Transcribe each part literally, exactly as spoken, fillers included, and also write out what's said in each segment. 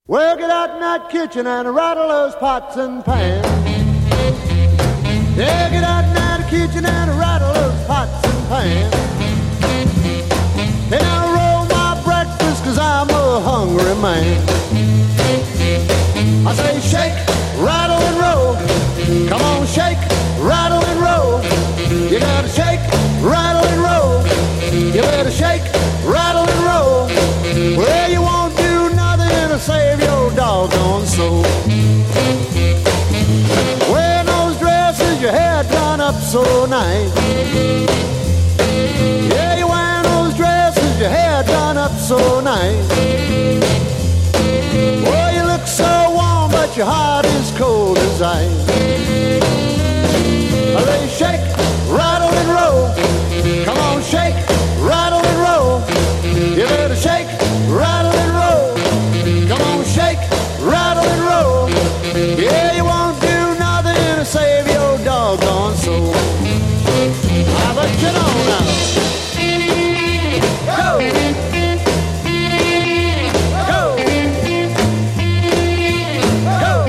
Well, get out in that kitchen and rattle those pots and pans. Yeah, get out in that kitchen and rattle those pots and pans. And I'll roll my breakfast cause I'm a hungry man. I say shake, rattle and roll. Come on, shake, rattle and roll. You gotta shake, rattle and roll. You better shake, rattle and roll. Well, you won't do nothing to save your doggone soul. Wearing those dresses, your hair done up so nice. Yeah, you're wearing those dresses, your hair done up so nice. Well, you look so warm, but your heart is cold as ice. They shake, rattle and roll. Come on, shake, rattle and roll. You better shake, rattle and roll. Come on, shake, rattle and roll. Yeah, you won't do nothing to save your doggone soul. How about you know now? Go! Go! Go!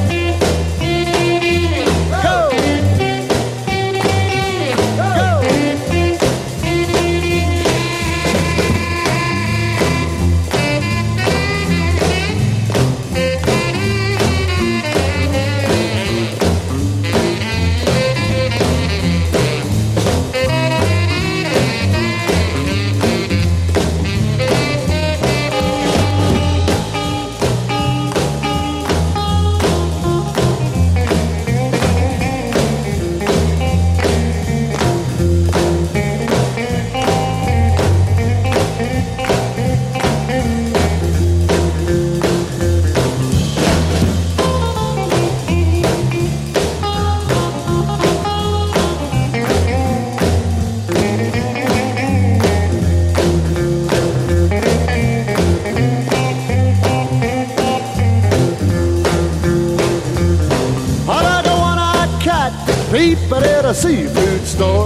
People at a seafood store.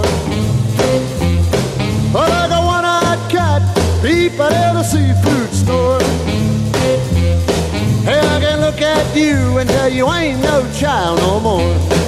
But I got one-eyed cat, people at a seafood store. Hey, I can look at you and tell you ain't no child no more.